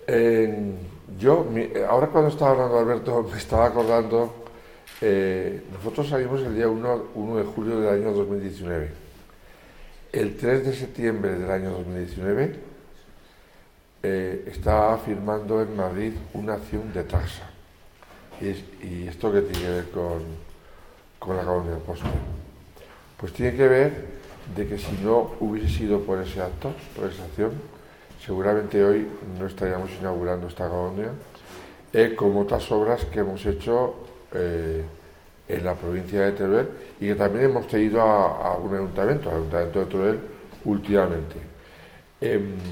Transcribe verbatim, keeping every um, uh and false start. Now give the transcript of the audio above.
Eh, yo, mi- ahora cuando estaba hablando Alberto, me estaba acordando, eh, nosotros salimos el día uno uno de julio del año dos mil diecinueve. El tres de septiembre del año dos mil diecinueve eh, estaba firmando en Madrid una acción de tasa. ¿Y, es- y esto qué tiene que ver con, con la colonia del Poste? Pues tiene que ver de que si no hubiese sido por ese acto, por esa acción, seguramente hoy no estaríamos inaugurando esta colonia, eh, como otras obras que hemos hecho eh, en la provincia de Teruel y que también hemos tenido a, a un ayuntamiento, al ayuntamiento de Teruel últimamente. Eh,